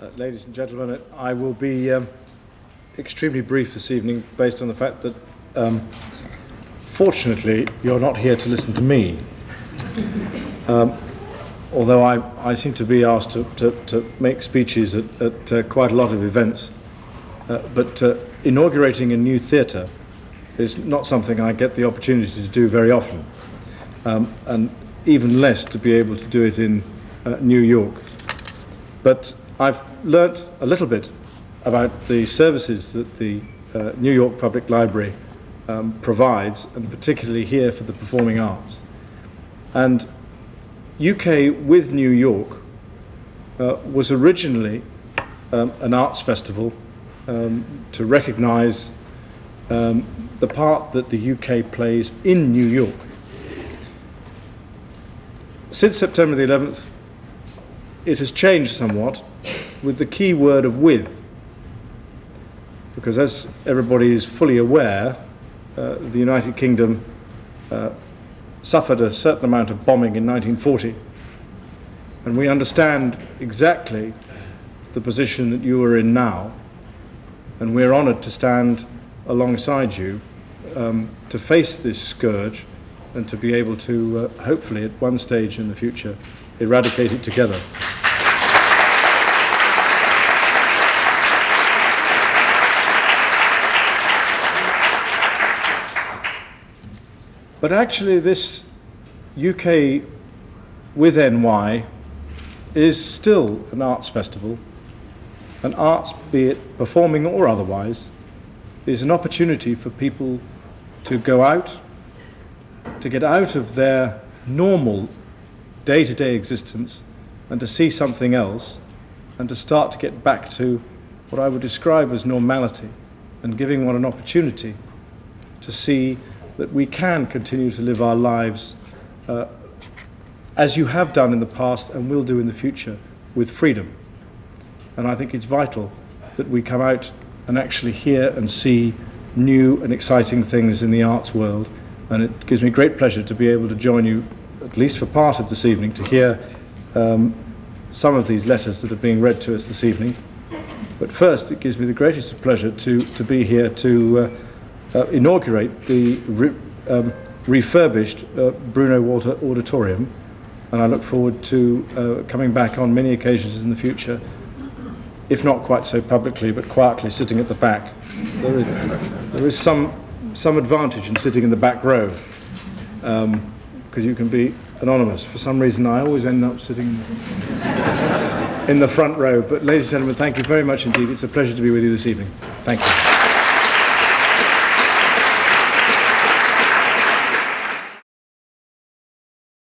Ladies and gentlemen, I will be extremely brief this evening based on the fact that fortunately you're not here to listen to me. Although I seem to be asked to make speeches at quite a lot of events, but inaugurating a new theatre is not something I get the opportunity to do very often, and even less to be able to do it in New York. But I've learnt a little bit about the services that the New York Public Library provides, and particularly here for the performing arts. And UK with New York was originally an arts festival to recognise the part that the UK plays in New York. Since September the 11th, it has changed somewhat, with the key word of with. Because as everybody is fully aware, the United Kingdom suffered a certain amount of bombing in 1940. And we understand exactly the position that you are in now. And we're honoured to stand alongside you to face this scourge and to be able to, hopefully at one stage in the future, eradicate it together. But actually this UK with NY is still an arts festival, and arts, be it performing or otherwise, is an opportunity for people to go out, to get out of their normal day-to-day existence and to see something else, and to start to get back to what I would describe as normality, and giving one an opportunity to see that we can continue to live our lives as you have done in the past and will do in the future, with freedom. And I think it's vital that we come out and actually hear and see new and exciting things in the arts world. And it gives me great pleasure to be able to join you, at least for part of this evening, to hear some of these letters that are being read to us this evening. But first, it gives me the greatest of pleasure to be here to inaugurate the refurbished Bruno Walter Auditorium, and I look forward to coming back on many occasions in the future, if not quite so publicly, but quietly sitting at the back. There is some advantage in sitting in the back row, because you can be anonymous. For some reason, I always end up sitting in the front row. But ladies and gentlemen, thank you very much indeed. It's a pleasure to be with you this evening. Thank you.